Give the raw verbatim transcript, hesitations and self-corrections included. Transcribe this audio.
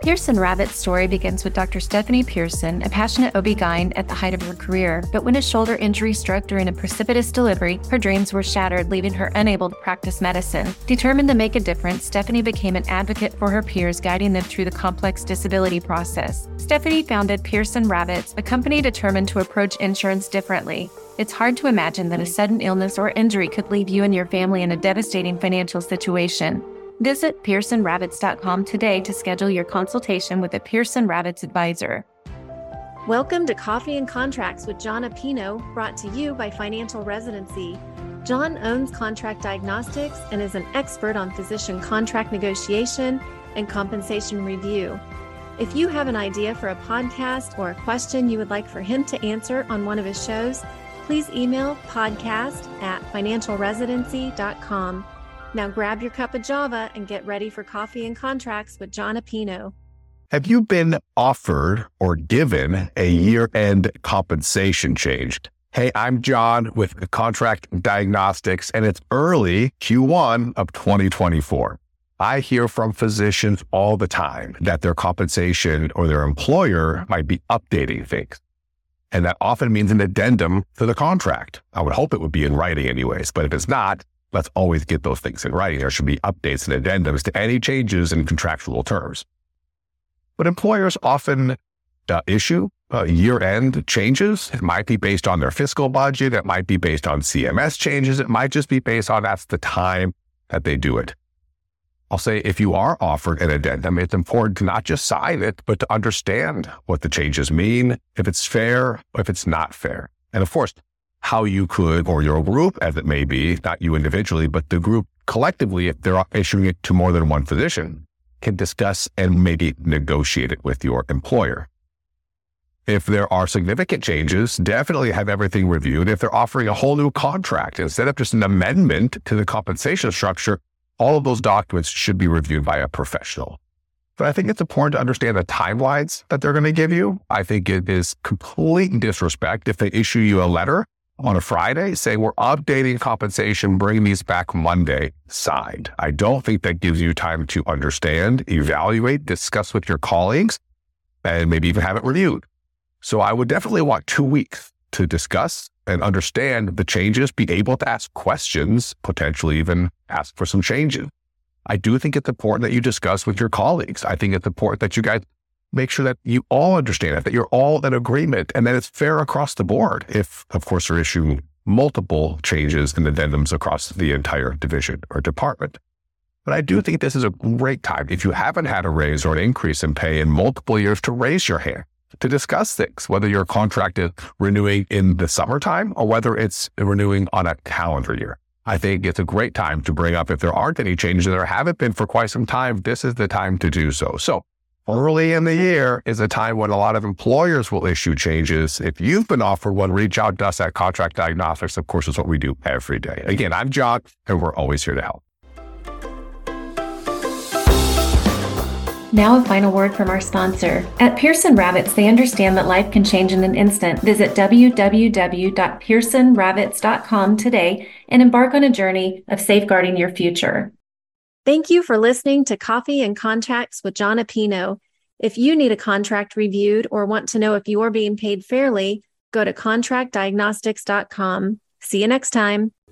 Pearson Rabbit's story begins with Doctor Stephanie Pearson, a passionate O B G Y N at the height of her career, but when a shoulder injury struck during a precipitous delivery, her dreams were shattered, leaving her unable to practice medicine. Determined to make a difference, Stephanie became an advocate for her peers, guiding them through the complex disability process. Stephanie founded Pearson Rabbits, a company determined to approach insurance differently. It's hard to imagine that a sudden illness or injury could leave you and your family in a devastating financial situation. Visit Pearson Rabbits dot com today to schedule your consultation with a Pearson Rabbits advisor. Welcome to Coffee and Contracts with John Apino, brought to you by Financial Residency. John owns Contract Diagnostics and is an expert on physician contract negotiation and compensation review. If you have an idea for a podcast or a question you would like for him to answer on one of his shows, please email podcast at financial residency dot com. Now grab your cup of Java and get ready for Coffee and Contracts with John Apino. Have you been offered or given a year-end compensation change? Hey, I'm John with Contract Diagnostics, and it's early Q one of twenty twenty-four. I hear from physicians all the time that their compensation or their employer might be updating things. And that often means an addendum to the contract. I would hope it would be in writing anyways, but if it's not, let's always get those things in writing. There should be updates and addendums to any changes in contractual terms. But employers often uh, issue uh, year-end changes. It might be based on their fiscal budget. It might be based on C M S changes. It might just be based on that's the time that they do it. I'll say if you are offered an addendum, it's important to not just sign it, but to understand what the changes mean, if it's fair, or if it's not fair. And of course, how you could, or your group as it may be, not you individually, but the group collectively, if they're issuing it to more than one physician, can discuss and maybe negotiate it with your employer. If there are significant changes, definitely have everything reviewed. If they're offering a whole new contract instead of just an amendment to the compensation structure, all of those documents should be reviewed by a professional. But I think it's important to understand the timelines that they're going to give you. I think it is complete disrespect if they issue you a letter on a Friday saying we're updating compensation, bring these back Monday, signed. I don't think that gives you time to understand, evaluate, discuss with your colleagues, and maybe even have it reviewed. So I would definitely want two weeks to discuss and understand the changes, be able to ask questions, potentially even ask for some changes. I do think it's important that you discuss with your colleagues. I think it's important that you guys make sure that you all understand it, that you're all in agreement, and that it's fair across the board. If, of course, they're issuing multiple changes and addendums across the entire division or department. But I do think this is a great time, if you haven't had a raise or an increase in pay in multiple years, to raise your hand, to discuss things, whether your contract is renewing in the summertime or whether it's renewing on a calendar year. I think it's a great time to bring up if there aren't any changes, and there haven't been for quite some time, this is the time to do so. So early in the year is a time when a lot of employers will issue changes. If you've been offered one, reach out to us at Contract Diagnostics. Of course, is what we do every day. Again, I'm John, and we're always here to help. Now a final word from our sponsor. At Pearson Rabbits, they understand that life can change in an instant. Visit w w w dot pearson rabbits dot com today and embark on a journey of safeguarding your future. Thank you for listening to Coffee and Contracts with John Apino. If you need a contract reviewed or want to know if you're being paid fairly, go to contract diagnostics dot com. See you next time.